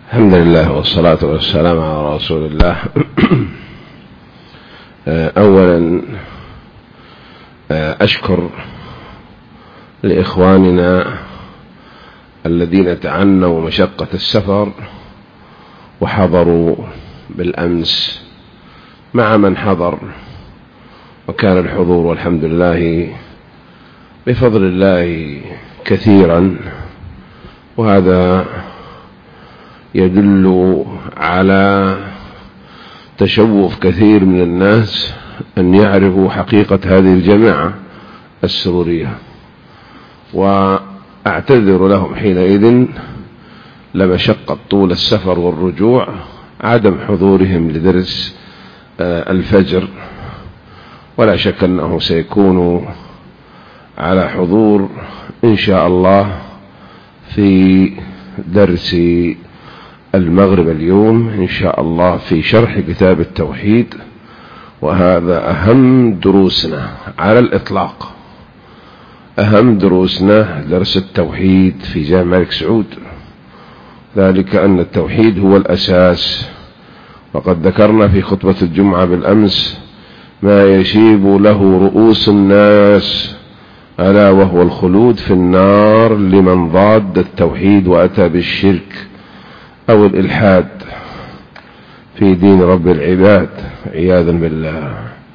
الحمد لله والصلاة والسلام على رسول الله. أولا أشكر لإخواننا الذين تعنوا مشقة السفر وحضروا بالأمس مع من حضر، وكان الحضور والحمد لله بفضل الله كثيرا، وهذا يدل على تشوف كثير من الناس أن يعرفوا حقيقة هذه الجماعة السرورية، وأعتذر لهم حينئذ لمشقة طول السفر والرجوع عدم حضورهم لدرس الفجر، ولا شك أنه سيكون على حضور إن شاء الله في درس المغرب اليوم إن شاء الله في شرح كتاب التوحيد، وهذا أهم دروسنا على الإطلاق. أهم دروسنا درس التوحيد في جامعة الملك سعود، ذلك أن التوحيد هو الأساس، وقد ذكرنا في خطبة الجمعة بالأمس ما يشيب له رؤوس الناس، ألا وهو الخلود في النار لمن ضاد التوحيد وأتى بالشرك أو الإلحاد في دين رب العباد عياذا بالله.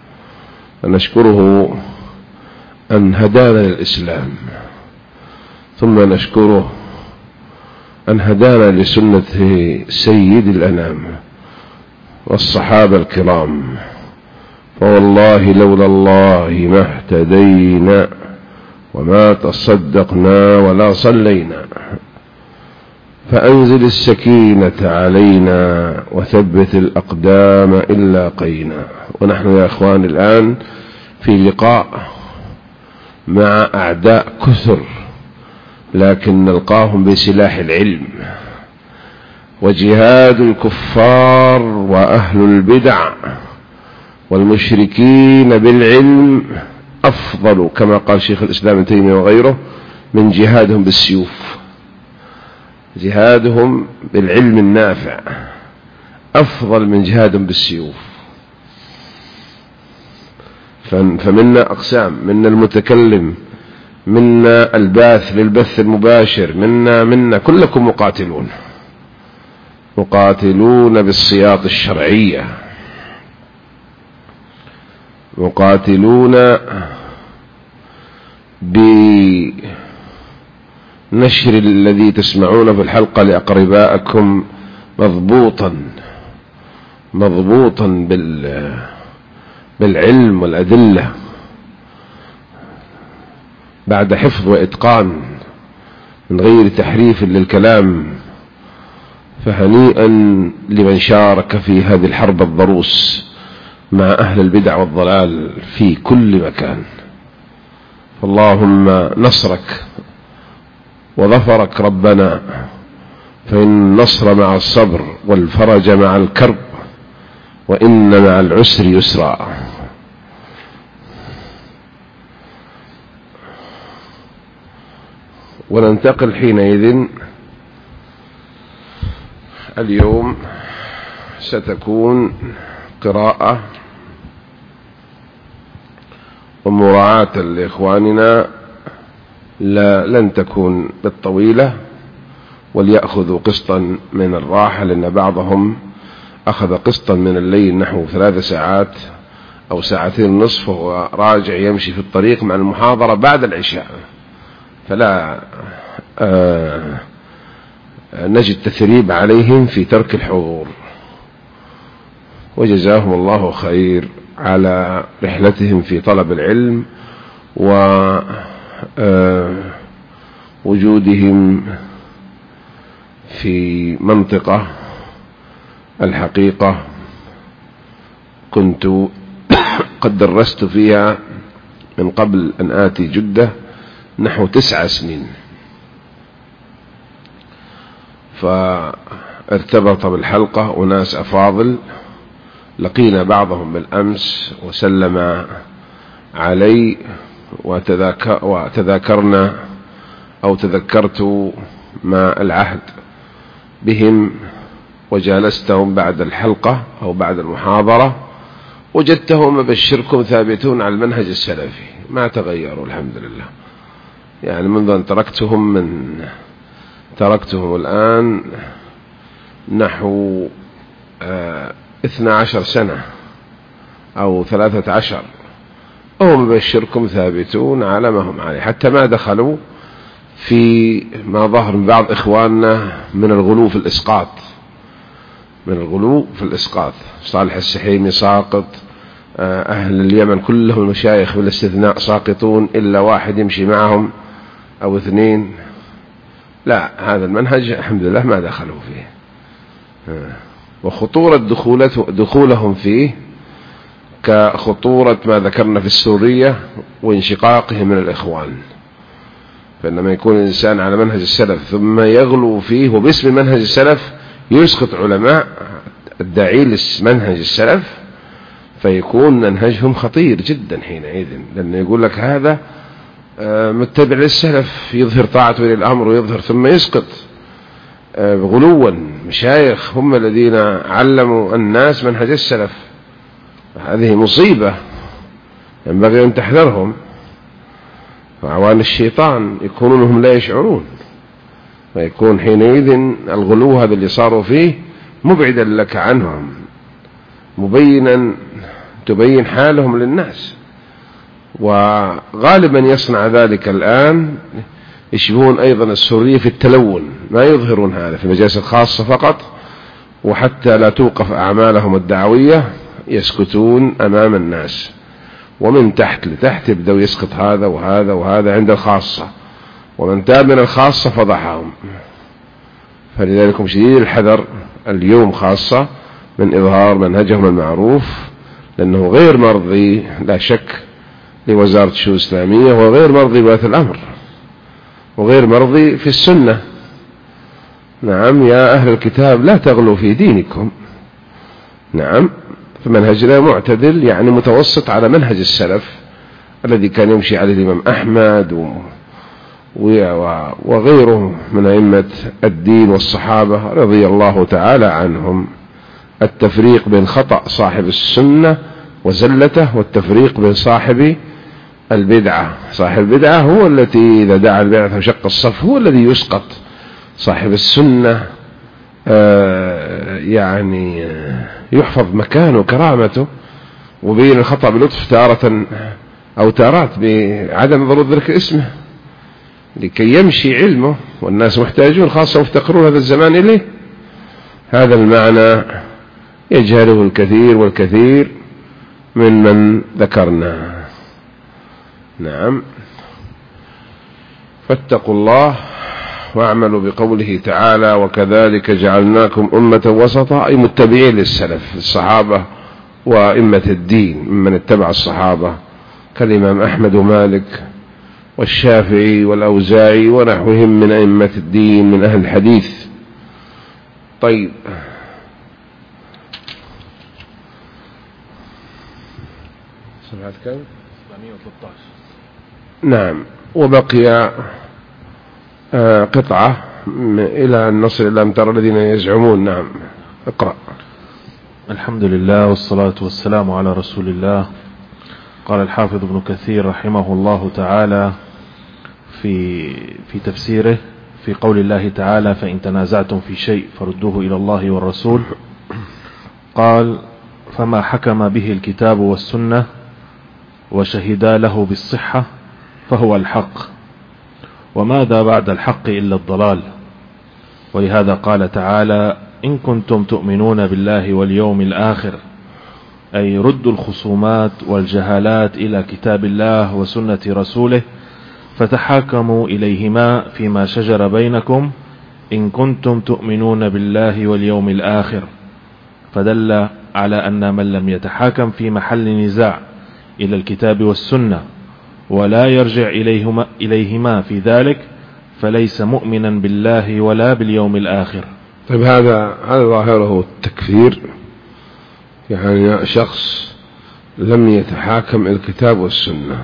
نشكره أن هدانا للإسلام، ثم نشكره أن هدانا لسنة سيد الأنام والصحابة الكرام، فوالله لولا الله ما اهتدينا وما تصدقنا ولا صلينا، فأنزل السكينة علينا وثبت الأقدام إن لاقينا. ونحن يا أخوان الآن في لقاء مع أعداء كثر، لكن نلقاهم بسلاح العلم، وجهاد الكفار وأهل البدع والمشركين بالعلم أفضل كما قال شيخ الإسلام ابن تيمية وغيره من جهادهم بالسيوف. جهادهم بالعلم النافع أفضل من جهادهم بالسيوف. فمنا أقسام، منا المتكلم، منا الباث للبث المباشر، منا كلكم مقاتلون بالسياط الشرعية، مقاتلون بنشر الذي تسمعون في الحلقة لأقربائكم مضبوطا بالعلم والأدلة بعد حفظ وإتقان من غير تحريف للكلام. فهنيئا لمن شارك في هذه الحرب الضروس مع أهل البدع والضلال في كل مكان. فاللهم نصرك وظفرك ربنا، فإن النصر مع الصبر والفرج مع الكرب، وإن مع العسر يسرا. وننتقل حينئذ. اليوم ستكون قراءة ومراعاة لإخواننا لن تكون بالطويلة، وليأخذوا قسطا من الراحة، لأن بعضهم أخذ قسطا من الليل نحو 3 ساعات أو 2.5 ساعات، وهو راجع يمشي في الطريق مع المحاضرة بعد العشاء، فلا نجد تثريب عليهم في ترك الحضور. وجزاهم الله خير على رحلتهم في طلب العلم ووجودهم في منطقة الحقيقة كنت قد درست فيها من قبل أن آتي جدة نحو 9 سنين، فارتبط بالحلقة أناس أفاضل، لقينا بعضهم بالأمس وسلم علي، وتذكرنا أو تذكرت ما العهد بهم وجالستهم بعد الحلقة أو بعد المحاضرة وجدتهم أبشركم ثابتون على المنهج السلفي، ما تغيروا الحمد لله. يعني منذ أن تركتهم الآن نحو 12 سنة أو 13، وهم أبشركم ثابتون على ما هم عليه، حتى ما دخلوا في ما ظهر من بعض إخواننا من الغلو في الإسقاط. صالح السحيمي ساقط، أهل اليمن كلهم المشايخ بالاستثناء ساقطون إلا واحد يمشي معهم أو 2. لا، هذا المنهج الحمد لله ما دخلوا فيه، وخطورة دخولهم فيه كخطورة ما ذكرنا في السورية وانشقاقهم من الإخوان. فإنما يكون الإنسان على منهج السلف ثم يغلو فيه وباسم منهج السلف يسقط علماء الداعين لمنهج السلف، فيكون منهجهم خطير جدا حينئذ، لأنه يقول لك هذا متبع للسلف، يظهر طاعته للأمر ويظهر، ثم يسقط غلوا. مشايخ هم الذين علموا الناس منهج السلف، هذه مصيبة ينبغي أن تحذرهم. وعوان الشيطان يكونون هم لا يشعرون، ويكون حينئذ الغلو هذا اللي صاروا فيه مبعدا لك عنهم، مبينا تبين حالهم للناس. وغالبا يصنع ذلك الآن يشبهون أيضا السورية في التلون، ما يظهرون هذا في المجالس الخاصة فقط، وحتى لا توقف أعمالهم الدعوية يسكتون أمام الناس، ومن تحت لتحت يبدأوا يسقط هذا وهذا وهذا عند الخاصة، ومن تاب من الخاصة فضحهم. فلذلك شديد الحذر اليوم خاصة من إظهار منهجهم المعروف، لأنه غير مرضي لا شك لوزارة الشؤون الإسلامية، وغير مرضي بولاة الأمر، وغير مرضي في السنة. نعم يا أهل الكتاب لا تغلوا في دينكم. نعم، فمنهجنا معتدل، يعني متوسط على منهج السلف الذي كان يمشي عليه الإمام أحمد وغيره من أئمة الدين والصحابة رضي الله تعالى عنهم. التفريق بين خطأ صاحب السنة وزلته، والتفريق بين صاحب البدعة. صاحب البدعة هو التي إذا دعا البدعة وشق الصف هو الذي يسقط. صاحب السنة يعني يحفظ مكانه وكرامته، وبين الخطأ بلطف تارة أو تارات بعدم ضرورة ذكر اسمه لكي يمشي علمه، والناس محتاجون خاصة مفتقرون هذا الزمان إليه. هذا المعنى يجهله الكثير والكثير من ذكرنا. نعم، فاتقوا الله واعملوا بقوله تعالى: وكذلك جعلناكم أمة وسطا، أي متبعين للسلف الصحابة وأئمة الدين ممن اتبع الصحابة كالإمام أحمد ومالك والشافعي والأوزاعي ونحوهم من أئمة الدين من أهل الحديث. طيب، صفحة كم؟ 713. نعم، وبقي قطعة إلى أن نصل إلى أن ترى الذين يزعمون. نعم، اقرأ. الحمد لله والصلاة والسلام على رسول الله. قال الحافظ ابن كثير رحمه الله تعالى في تفسيره في قول الله تعالى: فإن تنازعتم في شيء فردوه إلى الله والرسول. قال: فما حكم به الكتاب والسنة وشهدا له بالصحة فهو الحق، وماذا بعد الحق إلا الضلال. ولهذا قال تعالى: إن كنتم تؤمنون بالله واليوم الآخر، أي ردوا الخصومات والجهالات إلى كتاب الله وسنة رسوله، فتحاكموا إليهما فيما شجر بينكم إن كنتم تؤمنون بالله واليوم الآخر. فدل على أن من لم يتحاكم في محل نزاع إلى الكتاب والسنة ولا يرجع إليهما في ذلك فليس مؤمنا بالله ولا باليوم الآخر. طيب، هذا ظاهره التكفير، يعني شخص لم يتحاكم الكتاب والسنة،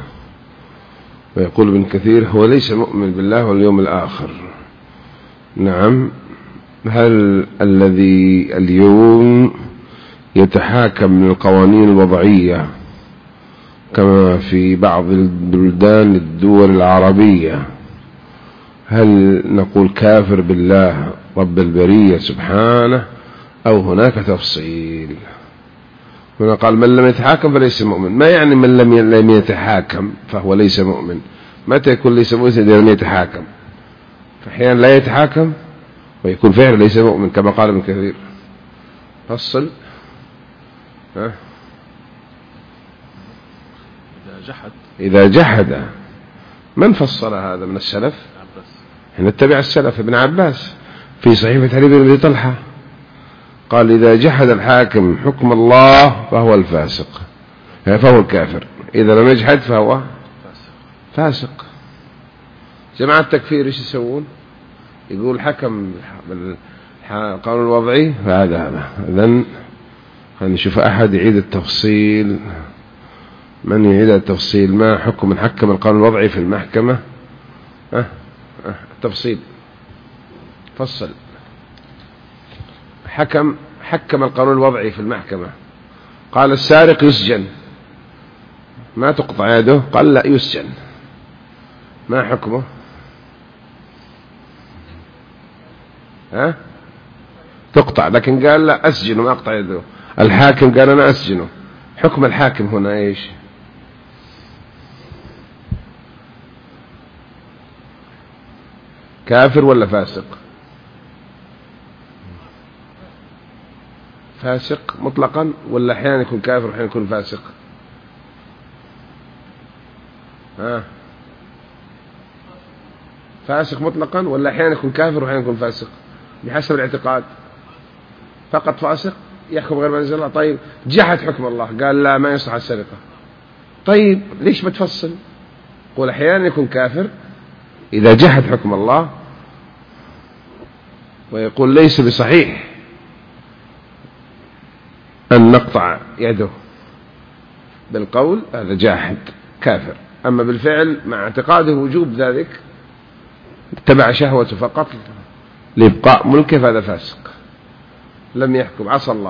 ويقول ابن كثير هو ليس مؤمن بالله واليوم الآخر. نعم، هل الذي اليوم يتحاكم من القوانين الوضعية كما في بعض البلدان الدول العربية، هل نقول كافر بالله رب البرية سبحانه أو هناك تفصيل؟ هنا قال من لم يتحاكم فليس مؤمن. ما يعني من لم يتحاكم فهو ليس مؤمن؟ متى يكون ليس مؤمن؟ إذا لم يتحاكم. فأحيانا لا يتحاكم ويكون فعلا ليس مؤمن كما قال ابن كثير. فصل. إذا جحد. من فصل هذا من السلف؟ نتبع السلف. ابن عباس في صحيفة علي بن أبي طلحة قال إذا جحد الحاكم حكم الله فهو الفاسق، فهو الكافر. إذا لم يجحد فهو فاسق. جماعة التكفير إيش يسوون؟ يقول حكم بالقانون الوضعي فهذا إذن نشوف أحد يعيد التفصيل. من يعيد التفصيل؟ ما حكم من حكم القانون الوضعي في المحكمة؟ تفصيل. فصل. حكم القانون الوضعي في المحكمة، قال السارق يسجن، ما تقطع يده، قال لا يسجن، ما حكمه؟ تقطع، لكن قال لا أسجنه ما أقطع يده. الحاكم قال أنا أسجنه. حكم الحاكم هنا إيش؟ كافر ولا فاسق؟ فاسق مطلقا ولا أحيانا يكون كافر وأحيانا يكون فاسق؟ فاسق مطلقا ولا أحيانا يكون كافر وأحيانا يكون فاسق بحسب الاعتقاد؟ فقط فاسق يحكم غير ما أنزل الله. طيب جحد حكم الله، قال لا ما يصلح السرقة. طيب ليش بتفصل؟ قول أحيانا يكون كافر إذا جحد حكم الله، ويقول ليس بصحيح أن نقطع يده بالقول، هذا جاحد كافر. أما بالفعل مع اعتقاده وجوب ذلك اتبع شهوته فقط لإبقاء ملكه فهذا فاسق، لم يحكم، عصى الله.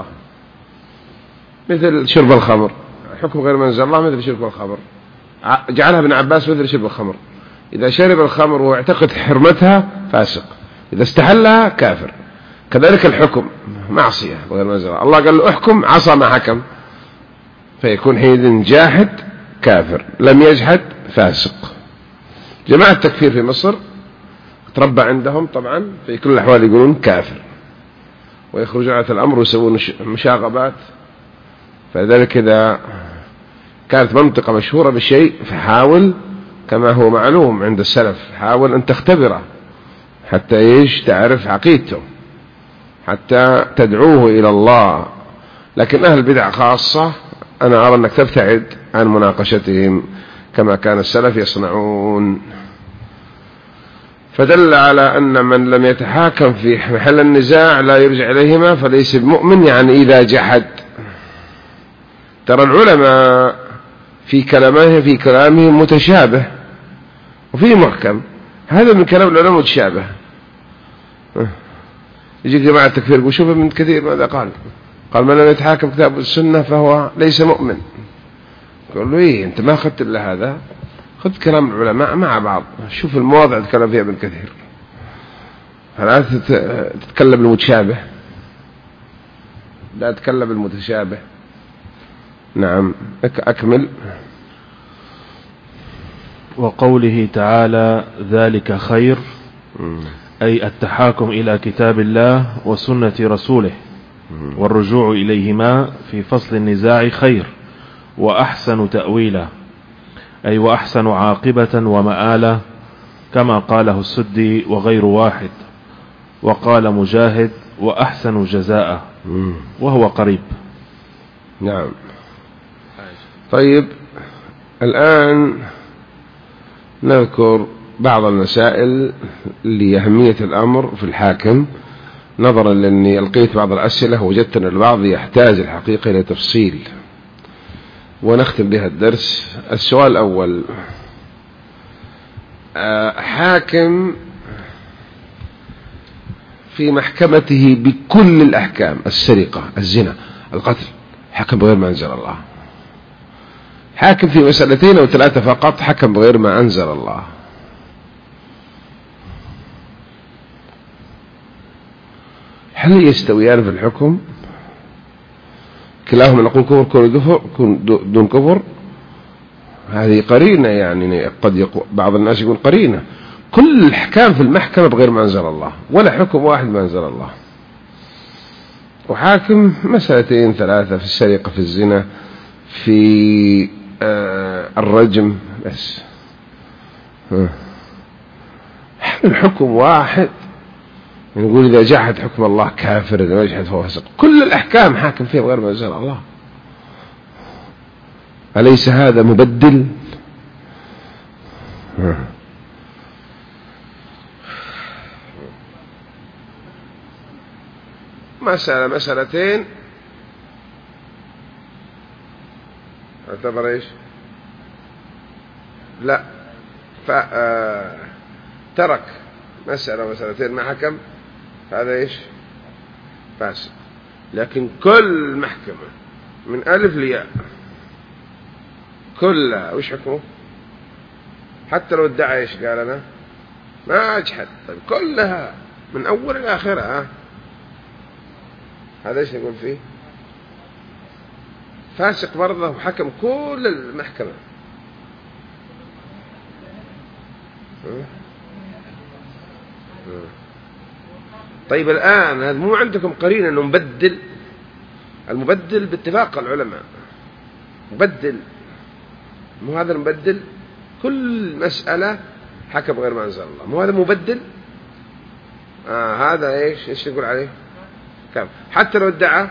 مثل شرب الخمر، حكم غير منزل الله مثل شرب الخمر، جعلها ابن عباس مثل شرب الخمر. إذا شرب الخمر واعتقد حرمتها فاسق، إذا استحلها كافر. كذلك الحكم معصية غير منزل الله، الله قال له احكم، عصى ما حكم، فيكون حينئذ جاحد كافر، لم يجحد فاسق. جماعة التكفير في مصر تربى عندهم طبعا في كل الأحوال يقولون كافر، ويخرجون على الأمر ويسوون مشاغبات. فلذلك إذا كانت منطقة مشهورة بشيء فحاول كما هو معلوم عند السلف، حاول أن تختبره حتى إيش تعرف عقيدته، حتى تدعوه إلى الله. لكن أهل البدع خاصة أنا أرى أنك تبتعد عن مناقشتهم كما كان السلف يصنعون. فدل على أن من لم يتحاكم في محل النزاع لا يرجع إليهما فليس بمؤمن، يعني إذا جحد. ترى العلماء في كلامهم متشابه وفيه محكم، هذا من كلام العلماء متشابه. يجي جماعة التكفير وشوف ابن كثير ماذا قال من لم يتحاكم كتاب السنة فهو ليس مؤمن. قال له إيه أنت ما أخذت إلا هذا، خذ كلام العلماء مع بعض، شوف المواضع تكلم فيها ابن كثير، فلا تتكلم المتشابه، لا تتكلم المتشابه. نعم أكمل. وقوله تعالى ذلك خير، أي التحاكم إلى كتاب الله وسنة رسوله والرجوع إليهما في فصل النزاع خير وأحسن تأويلا، أي وأحسن عاقبة ومآلة، كما قاله السدي وغير واحد. وقال مجاهد وأحسن جزاء، وهو قريب. نعم. طيب الآن نذكر بعض المسائل لأهمية الأمر في الحاكم، نظرا لأني ألقيت بعض الأسئلة وجدت أن البعض يحتاج الحقيقة إلى تفصيل، ونختم بها الدرس. السؤال الأول: حاكم في محكمته بكل الأحكام: السرقة، الزنا، القتل، حكم بغير ما أنزل الله. حاكم في مسألتين أو 3 فقط حكم بغير ما أنزل الله. هل يستويان في الحكم؟ كلاهما نقول كفر دون كفر؟ هذه قرينة، يعني قد يقول بعض الناس يقول قرينة. كل الأحكام في المحكمة بغير ما أنزل الله، ولا حكم واحد ما أنزل الله. وحاكم مسألتين 3 في السرقة، في الزنا، في الرجم، بس الحكم واحد. نقول إذا جحد حكم الله كافر، إذا ما جحد فهو فاسق. كل الأحكام حاكم فيها بغير ما أنزل الله. أليس هذا مبدل؟ مسألتين اعتبر ايش؟ لا، ترك مسألتين ما حكم، هذا ايش؟ فاسق. لكن كل محكمة من ألف لياء كلها وش حكمه؟ حتى لو ادعى ايش؟ قال أنا ما أجحد. طيب كلها من أول إلى آخرها، هذا ايش نقول فيه؟ فاسق برضه، وحكم كل المحكمة. طيب الآن هذا مو عندكم قرينة أنه مبدل؟ المبدل باتفاق العلماء مبدل، مو هذا المبدل؟ كل مسألة حكم غير ما أنزل الله، مو هذا مبدل؟ هذا ايش يقول عليه؟ كم حتى لو ادعى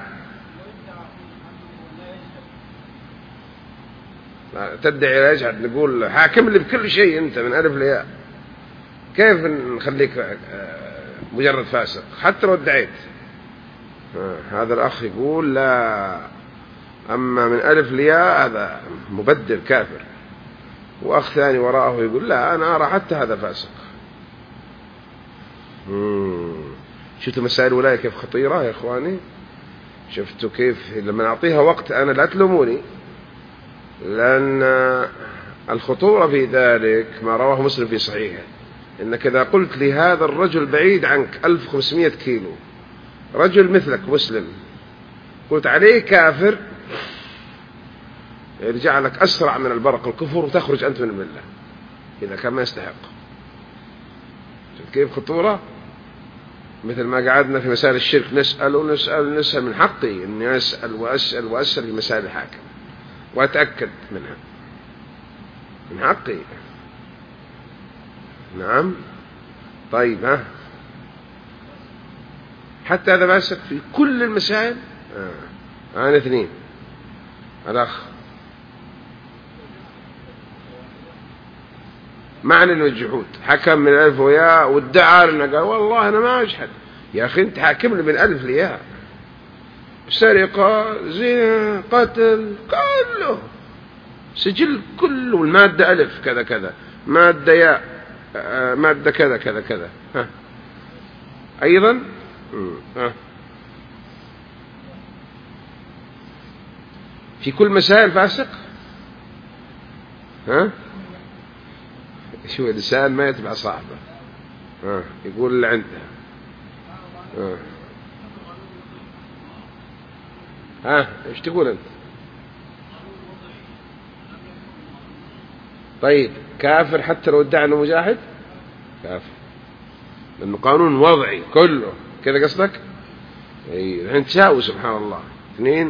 تدعي لا يجحد، نقول حاكم لي بكل شيء أنت من ألف لياء، كيف نخليك مجرد فاسق حتى لو ادعيت؟ هذا الأخ يقول لا، أما من ألف لياء هذا مبدل كافر. وأخ ثاني وراءه يقول لا، أنا أرى حتى هذا فاسق. شفتوا مسائل الولاية كيف خطيرة يا إخواني؟ شفتوا كيف لما نعطيها وقت أنا لا تلوموني، لأن الخطورة في ذلك ما رواه مسلم في صحيحه: إنك إذا قلت لهذا الرجل بعيد عنك 1500 كيلو، رجل مثلك مسلم، قلت عليه كافر، يرجع لك أسرع من البرق الكفر وتخرج أنت من الملة إذا كان ما يستحق. كيف خطورة؟ مثل ما قعدنا في مسائل الشرك نسأل من حقي أني أسأل وأسأل في مسائل الحاكم وأتأكد منها، من حقي. نعم. طيب حتى هذا فاسق في كل المسائل. أنا 2 الأخ معنى أنه الجحود حكم من ألف وياء وادعى لنا قال والله أنا ما أجحد. يا أخي أنت حاكم لي من ألف لياء، سرقة، زنا، قتل، كله سجل كله، المادة ألف كذا كذا، مادة ياء، مادة كذا كذا كذا. أيضا في كل مسائل فاسق. شو الإنسان ما يتبع صاحبه، يقول اللي عنده. ايش تقول انت؟ طيب كافر حتى لو ادعى انه مجاهد؟ كافر، لانه قانون وضعي كله كذا قصدك؟ الحين تساوي سبحان الله 2.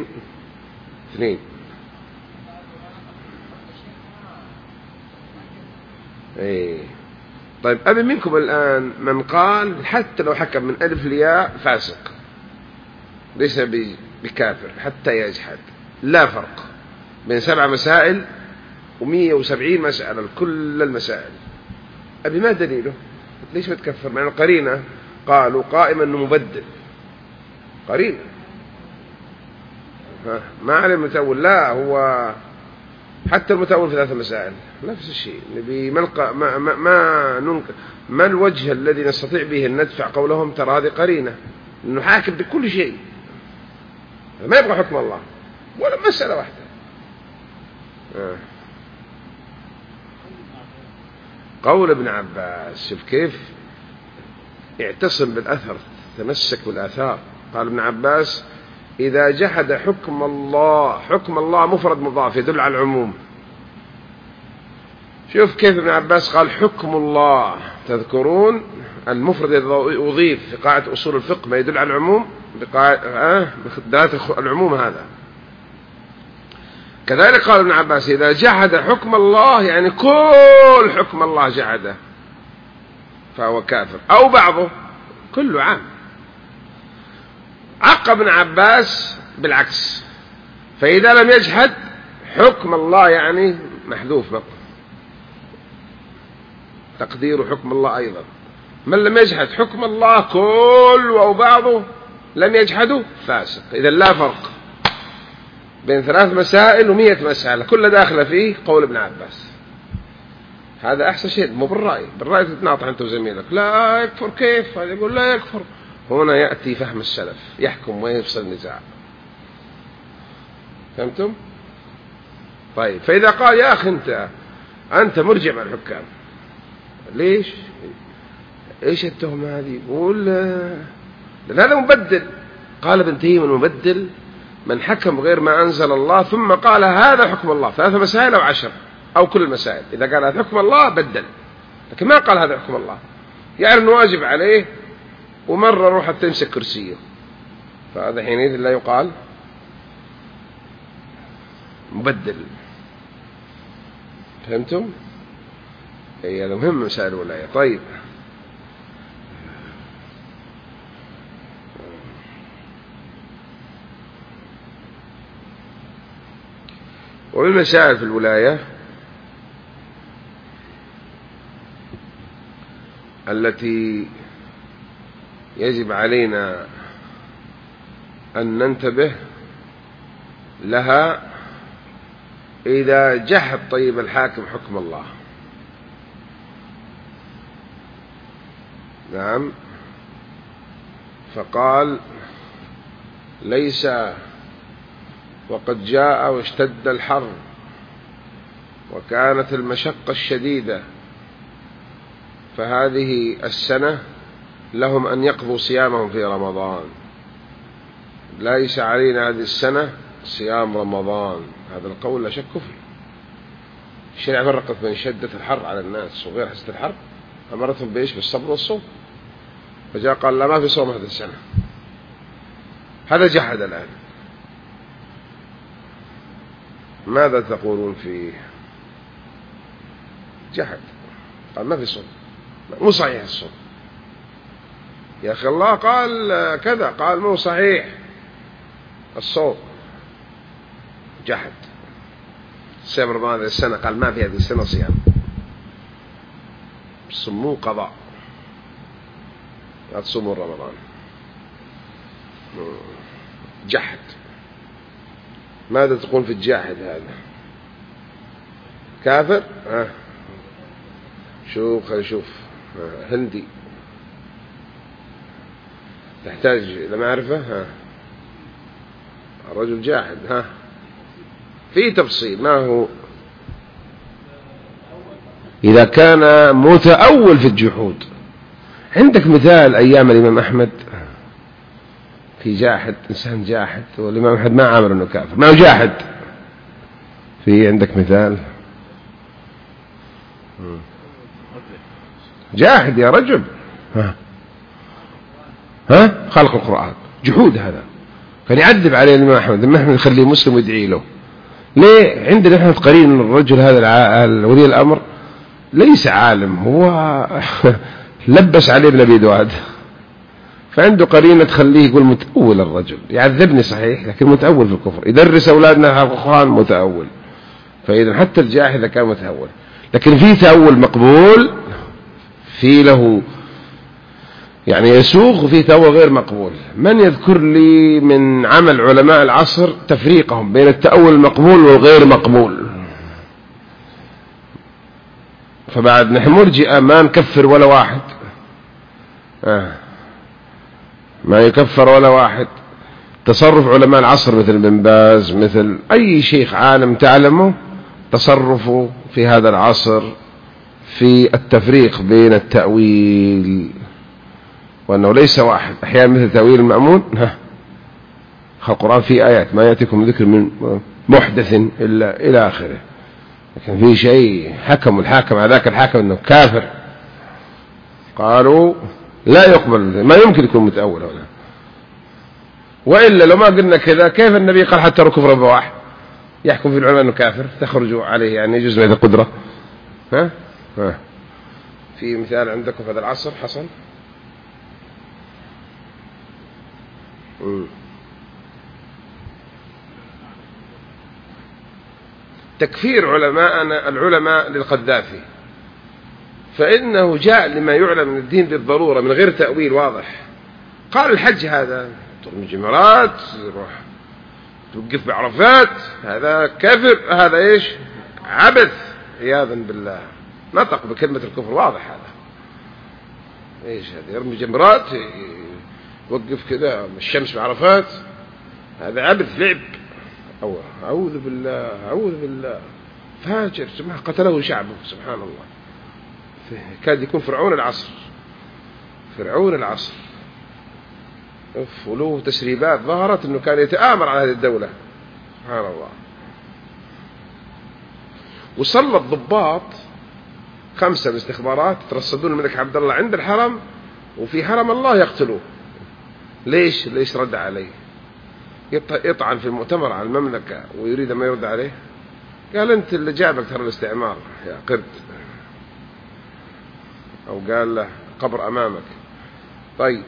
طيب أبي منكم الآن من قال حتى لو حكم من ألف لياء فاسق ليس بكافر حتى يجحد، لا فرق بين 7 مسائل و170 مسألة كل المسائل. أبي ما دليله؟ ليش بتكفر؟ مع القرينة قالوا قائما أنه مبدل، قرينة ما علم تقول لا هو حتى المتأول في 3 مسائل نفس الشيء. نبي ما الوجه الذي نستطيع به أن ندفع قولهم ترى هذه قرينة، نحاكم بكل شيء، ما يبغى حكم الله ولا مسألة واحدة. قول ابن عباس، شوف كيف اعتصم بالأثر، تمسك بالآثار. قال ابن عباس: إذا جحد حكم الله، حكم الله مفرد مضاف يدل على العموم. شوف كيف ابن عباس قال حكم الله، تذكرون المفرد يضيف في قاعدة أصول الفقه ما يدل على العموم بدلالة العموم هذا. كذلك قال ابن عباس: إذا جحد حكم الله يعني كل حكم الله جحده فهو كافر، أو بعضه، كله عام. عقب ابن عباس بالعكس: فإذا لم يجحد حكم الله يعني محذوف بقى، تقدير حكم الله أيضا. من لم يجحد حكم الله كله أو بعضه لم يجحده فاسق. إذا لا فرق بين 3 مسائل و100 مسألة كل داخل فيه قول ابن عباس. هذا أحسن شيء، مو بالرأي تتناطح أنت وزميلك لا يكفر كيف، هذا يقول لا يكفر. هنا يأتي فهم السلف يحكم ويفصل النزاع. فهمتم؟ طيب، فإذا قال يا أخي أنت مرجع مع الحكام، ليش؟ إيش التهمة هذه؟ يقول هذا مبدل. قال ابن تيمية: المبدل من حكم غير ما أنزل الله ثم قال هذا حكم الله 3 مسائل أو 10 أو كل المسائل. إذا قال هذا حكم الله بدل، لكن ما قال هذا حكم الله، يعني أنه واجب عليه ومرة روح تمسك كرسيه، فهذا حينئذ لا يقال مبدل. فهمتم؟ هذا مهم مسائل الولاية. طيب، ومن مسائل في الولاية التي يجب علينا أن ننتبه لها: إذا جحد طيب الحاكم حكم الله، نعم، فقال: ليس وقد جاء واشتد الحر وكانت المشقة الشديدة، فهذه السنة لهم أن يقضوا صيامهم في رمضان، ليس علينا هذه السنة صيام رمضان. هذا القول لا شك كفر. الشريعة فرقت بين شدة الحر على الناس وغير شدة الحر، أمرتهم بإيش؟ بالصبر والصوم، فجاء قال لا، ما في صوم هذه السنة. هذا جحد الآن. ماذا تقولون فيه؟ جحد، قال ما في صوم، مو صحيح الصوم. يا أخي الله قال كذا، قال مو صحيح الصوم، جحد. صيام رمضان هذه السنة، قال ما في هذه السنة صيام، صموا قضاء، لا تصوموا رمضان. جحد. ماذا تقول في الجاحد هذا؟ كافر؟ خلينا نشوف. هندي تحتاج إلى معرفة. الرجل جاحد. في تفصيل. ما هو؟ إذا كان متأول في الجحود. عندك مثال أيام الإمام أحمد في جاحد، إنسان جاحد، والإمام أحمد ما عامل أنه كافر، ما هو جاحد. في عندك مثال؟ جاحد يا رجل. خلق القرآن، جحود. هذا كان يعذب عليه الإمام أحمد. الإمام أحمد يخليه مسلم ويدعي له. ليه؟ عندنا احنا قرين من الرجل هذا ولي الأمر ليس عالم، هو لبس عليه ابن أبي دواد، فعنده قرينة تخليه يقول متأول. الرجل يعذبني صحيح، لكن متأول في الكفر، يدرس أولادنا القرآن متأول. فإذا حتى الجاحد إذا كان متأول، لكن في تأول مقبول، في له يعني يسوغ، وفي تأول غير مقبول. من يذكر لي من عمل علماء العصر تفريقهم بين التأول المقبول والغير مقبول؟ فبعد نحن مرجئة ما نكفر ولا واحد، ما يكفر ولا واحد. تصرف علماء العصر مثل ابن باز، مثل أي شيخ عالم تعلمه، تصرفه في هذا العصر في التفريق بين التأويل، وأنه ليس واحد. أحيانا مثل تأويل المأمون، القرآن فيه آيات ما يأتيكم ذكر من محدث إلا إلى آخره، لكن في شيء حكم الحاكم على ذاك الحاكم أنه كافر، قالوا لا يقبل، ما يمكن يكون متأول هنا. وإلا لو ما قلنا كذا كيف النبي قال حتى لو كفر بواحد يحكم في العلماء أنه كافر تخرجوا عليه، يعني يجوز من القدرة. في مثال عندكم في هذا العصر حصل؟ تكفير العلماء للقذافي، فإنه جاء لما يعلم من الدين بالضرورة من غير تأويل واضح. قال الحج هذا ترمي جمرات، روح توقف بعرفات، هذا كفر، هذا إيش؟ عبث عياذا بالله. نطق بكلمة الكفر واضح. هذا إيش هذا؟ يرمي جمرات، يوقف كذا الشمس بعرفات، هذا عبث لعب. أعوذ بالله أعوذ بالله. فاجر قتله شعبه سبحان الله. كاد يكون فرعون العصر، فرعون العصر. وله تسريبات ظهرت أنه كان يتآمر على هذه الدولة سبحان الله. وصلى الضباط 5 بالاستخبارات يترصدون الملك عبد الله عند الحرم، وفي حرم الله يقتلوه. ليش رد عليه؟ يطعن في المؤتمر على المملكة ويريد ما يرد عليه. قال أنت اللي جابك ترى الاستعمار يا قرد، أو قال له قبر أمامك. طيب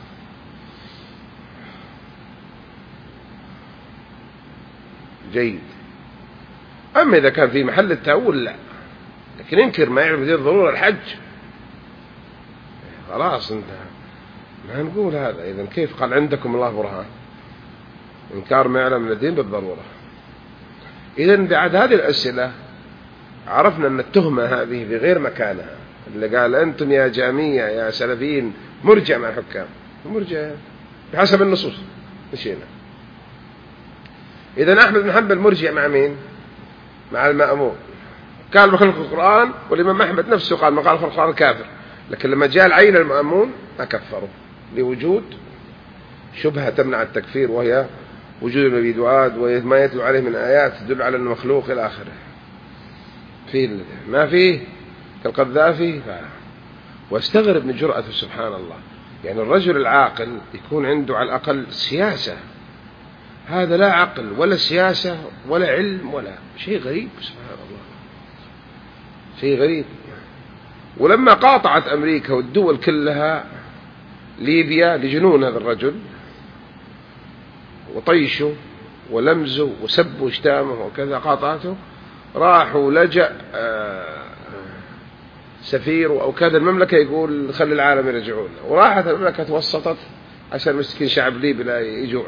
جيد. أما إذا كان في محل التأول لا، لكن انكر ما يعرف يدير ضرورة الحج خلاص انت ما نقول هذا. إذن كيف قال عندكم الله برهان؟ إنكار ما يعلم من الدين بالضرورة. إذن بعد هذه الأسئلة عرفنا أن التهمة هذه في غير مكانها. اللي قال أنتم يا جامية يا سلفيين مرجع مع الحكام، مرجع بحسب النصوص مشينا. إذن أحمد بن حنبل مرجع مع مين؟ مع المأمون. قال بخلق القرآن، والإمام أحمد نفسه قال ما قال خلق القرآن كافر، لكن لما جاء العين المأمون ما كفروا لوجود شبهة تمنع التكفير، وهي وجود النبي دعاد وما يتلو عليه من آيات تدل على المخلوق إلى آخره. ما فيه كالقذافي. واستغرب من جرأته سبحان الله. يعني الرجل العاقل يكون عنده على الأقل سياسة، هذا لا عقل ولا سياسة ولا علم ولا شيء غريب سبحان الله، شيء غريب. ولما قاطعت أمريكا والدول كلها ليبيا لجنون هذا الرجل وطيشه ولمزه وسبه واشتامه وكذا، قاطعته، راحوا لجأ سفير أو كذا المملكة يقول خلي العالم يرجعون، وراحت المملكة توسطت عشان مسكين شعب ليبي لا يجوع.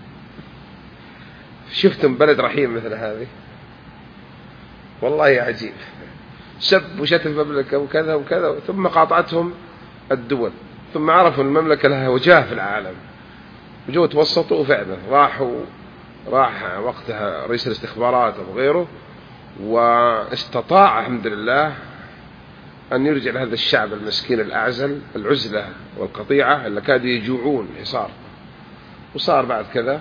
شفتم بلد رحيم مثل هذه؟ والله عجيب. سب وشتم المملكة وكذا وكذا، ثم قاطعتهم الدول، ثم عرفوا المملكة لها وجاه في العالم وجو توسطوا فعلا. راح وقتها رئيس الاستخبارات أو غيره، واستطاع الحمد لله أن يرجع لهذا الشعب المسكين الأعزل العزلة والقطيعة اللي كادوا يجوعون حصار. وصار بعد كذا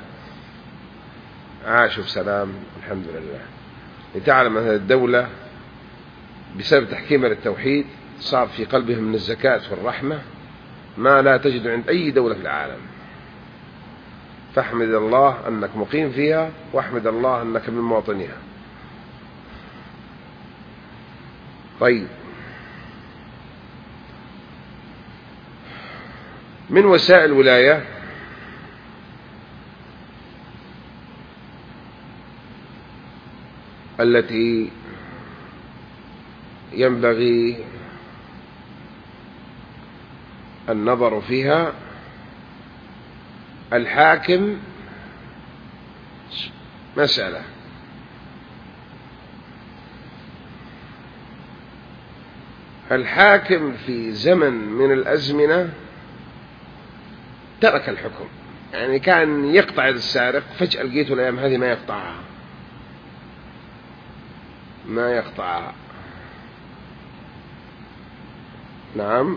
عاشوا بسلام الحمد لله. لتعلم أن هذه الدولة بسبب تحكيمها للتوحيد صار في قلبهم من الزكاة والرحمة ما لا تجد عند أي دولة في العالم. فاحمد الله أنك مقيم فيها، واحمد الله أنك من مواطنيها. طيب، من وسائل الولاية التي ينبغي النظر فيها الحاكم مسألة الحاكم في زمن من الأزمنة ترك الحكم، يعني كان يقطع يد السارق، فجأة لقيته الأيام هذه ما يقطعها. نعم.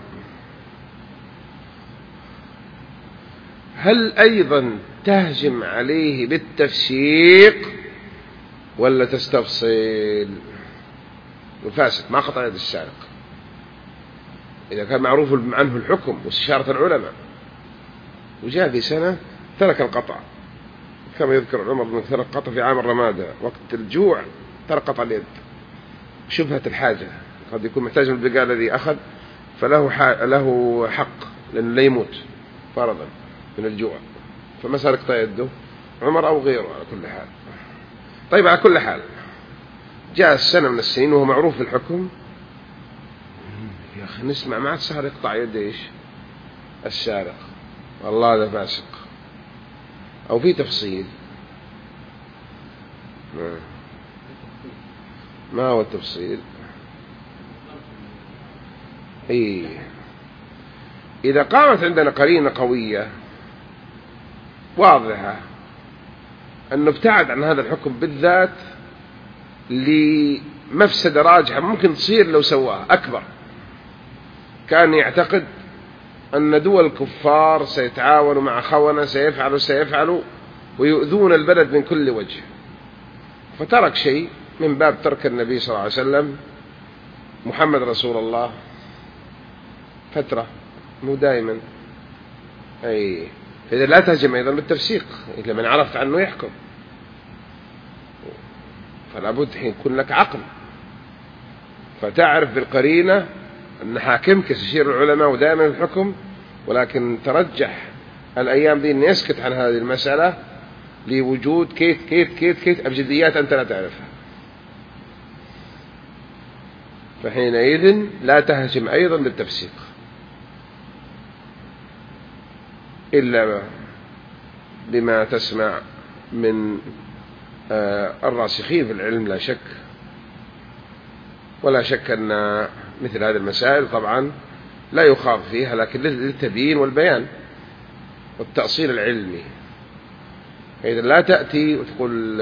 هل أيضا تهجم عليه بالتفسيق ولا تستفصيل؟ الفاسق ما قطع يد السارق إذا كان معروف عنه الحكم واستشارة العلماء، وجاء في سنة ترك القطع، كما يذكر عمر بن ترك قطع في عام الرمادة وقت الجوع، ترك قطع اليد شبهة الحاجة، قد يكون محتاج من البقاء الذي أخذ له حق لأنه لا يموت فرضا من الجوع، فمسألة قطع يده عمر أو غيره على كل حال. طيب على كل حال جاء السنة من السنين وهو معروف في الحكم، يا أخي نسمع ما عاد سهل يقطع يد إيش السارق، والله هذا فاسق، أو في تفصيل. ما هو التفصيل؟ إذا قامت عندنا قرينة قوية واضحة أنه ابتعد عن هذا الحكم بالذات لمفسدة راجحة ممكن تصير لو سواها أكبر، كان يعتقد أن دول الكفار سيتعاونوا مع خونة سيفعلوا ويؤذون البلد من كل وجه، فترك شيء من باب ترك النبي صلى الله عليه وسلم محمد رسول الله فترة مو دائما. إذا لا تهجم أيضا بالتفسيق إذا من عرفت عنه يحكم، فلا بد حين يكون لك عقل فتعرف بالقرينة أن حاكمك يستشير العلماء ودائما الحكم، ولكن ترجح الأيام ذي أن يسكت عن هذه المسألة لوجود كيت أبجديات أنت لا تعرفها، فحينئذ لا تهجم أيضا بالتفسيق إلا بما تسمع من الراسخين في العلم لا شك، ولا شك أن مثل هذه المسائل طبعا لا يخاف فيها، لكن للتبيين والبيان والتأصيل العلمي. إذا لا تأتي وتقول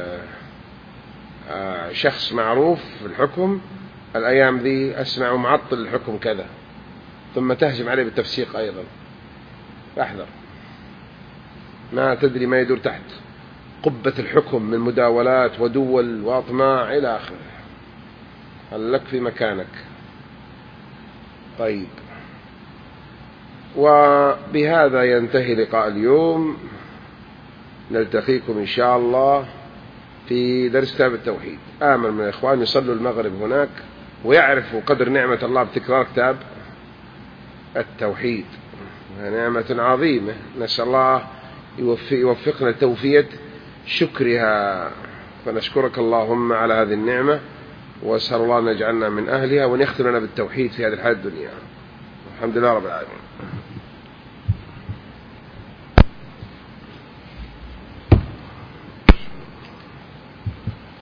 شخص معروف في الحكم الأيام ذي أسمع معطل الحكم كذا ثم تهجم عليه بالتفسيق أيضا، احذر، ما تدري ما يدور تحت قبة الحكم من مداولات ودول وأطماع إلى آخره، هل لك في مكانك. طيب، وبهذا ينتهي لقاء اليوم، نلتقيكم إن شاء الله في درس كتاب التوحيد. آمل من الإخوان يصلوا المغرب هناك ويعرفوا قدر نعمة الله بتكرار كتاب التوحيد، نعمة عظيمة، نسأل الله يوفقنا توفية شكرها، فنشكرك اللهم على هذه النعمة، وأسأل الله أن يجعلنا من أهلها وأن يختم لنا بالتوحيد في هذه الحياة الدنيا. الحمد لله رب العالمين.